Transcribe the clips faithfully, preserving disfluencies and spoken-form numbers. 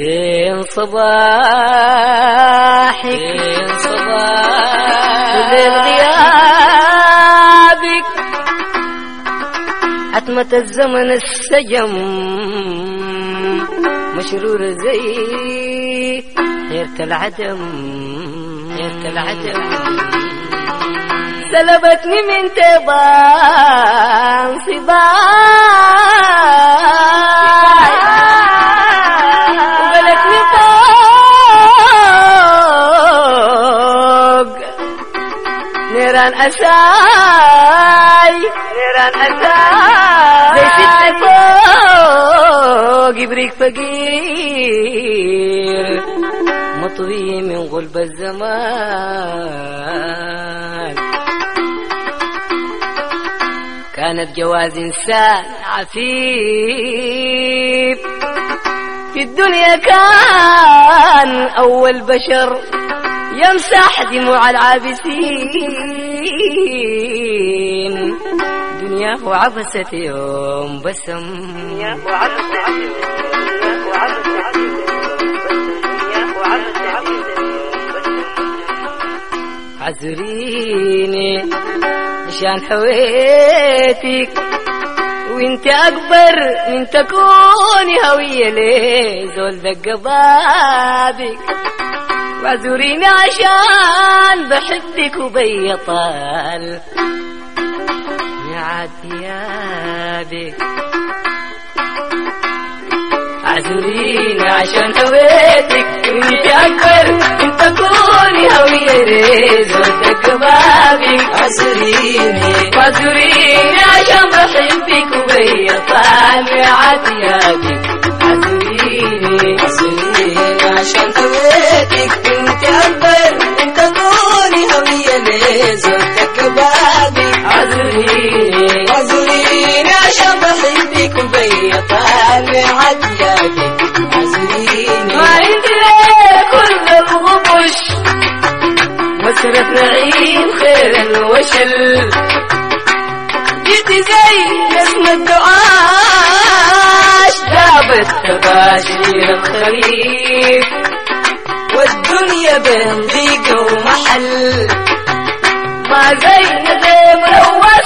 بين صباحك بين صباحك وبين غيابك عتمة الزمن السجم مشرور زي حيرة العدم حيرة العدم سلبتني من تبان صباي وبلتني فوق نيران أساي نيران أساي زي ست فوق يبريك فقير مطوي من غلب الزمان. كانت جواز إنسان عفيف في الدنيا كان أول بشر يمسح دموع العابسين. دنياه عبست يوم بسم دنياه عبست عذريني عشان حويتك وانت اكبر من تكوني هوية لي زول دق بابك. واعذريني عشان بحبك وبيطال ميعاد ثيابك. اعذريني عشان هويتك وانت اكبر من تكوني هوية لي زول دق بابك. اعذريني واعذريني عشان بحبك وبيطال ميعاد ثيابك. اعذريني اعذريني عشان هويتك وانت اكبر من تكوني هوية لي زول دق بابك. اعذريني واعذريني عشان بحبك وبيطال ميعاد ثيابك. اعذريني ما عندي كل الغبش وسرف نعيم خير الوشل. جيت زي اسم الدعاش دابت تباشير الخريف والدنيا بين ضيق ومحل. ما زي نزيم رواش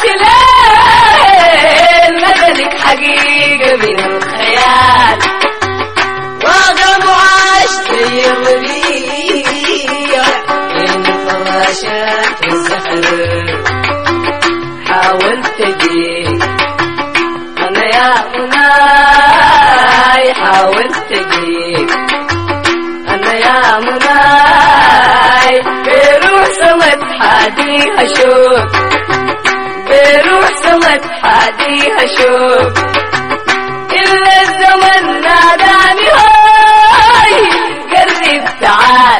ليل مثلك حقيقة من الخيال. واغم وعاش زي الربيع بين فراشات الزهر. حاولت اجيك انا يا مناي حاولت اجيك انا يا مناي. بروح سمت حادي اشوف بروح سمت حادي اشوف الا الزمن ناداني هاي قرب تعال.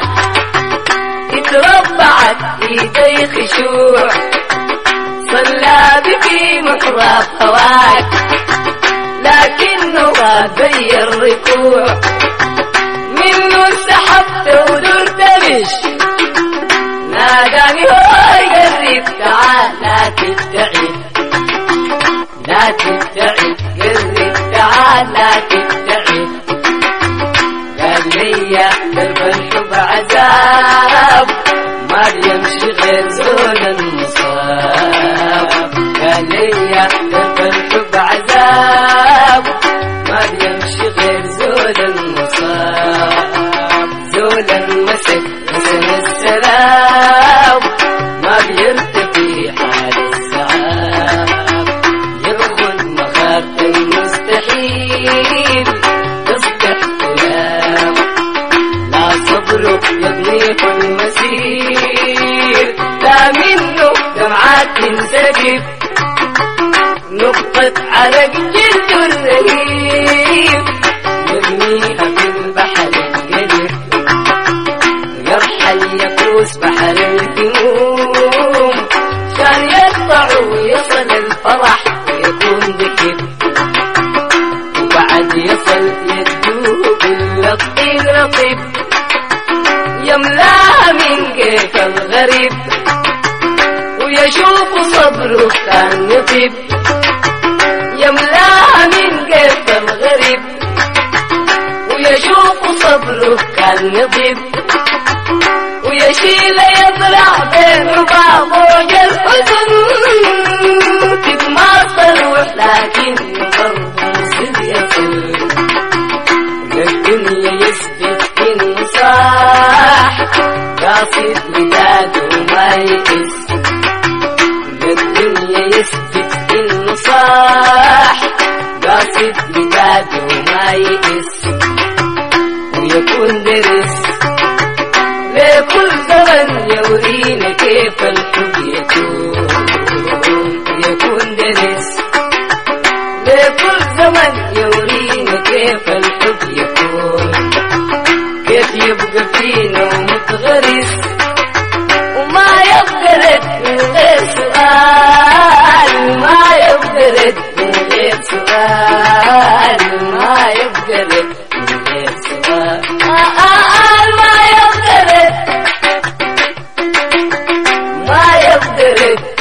اتربعت ايدي خشوع صلى بفي محراب هواك لكنه غير ركوع. منه انسحبت ودرت مش ناداني هاي قرب تعال. لا تبتعد لا تبتعد قرب تعال لا تبتعد. قال لي درب الحب عذاب ما بيمشي غير زول المصاب. قال لي درب الحب عذاب ما بيمشي غير زول المصاب. زول المسك حسن السلام ما بيرتفي حال السعاب. يرغو المخاف المستحيل تصبح كلام. لا صبرك يضنيك المسير لا منه دمعات تنسكب. نقطة عرق جلد الرهيب يرميها في البحر القدر. يرحل يفوز بحر الهموم شان يقطع ويصل الفرح ويكون ذكر. وبعد يصل يدوب اللطيف لطيف يملاها من كيف الغريب. ويشوف صبره كان يطيب يملاها من كيف الغريب. ويشوف صبره عمره كان نظيف ويشيل يزرع بين ربابه الحزن تتماثل لكن برضه مصير يصل للدنيا يثبت انه صاح قاصد وداده ما يئس للدنيا يثبت انه صاح قاصد وداده ما يئس ويكون درس لكل زمن يورينا كيف الحب يكون يكون درس لكل زمن يورينا كيف الحب يكون كيف يبقى فينا ومتغرس وما يبقى رد من غير سؤال ما يبقى رد من غير سؤال ما يبقى رد من غير سؤال آه آه ما يبقى رد ما يبقى رد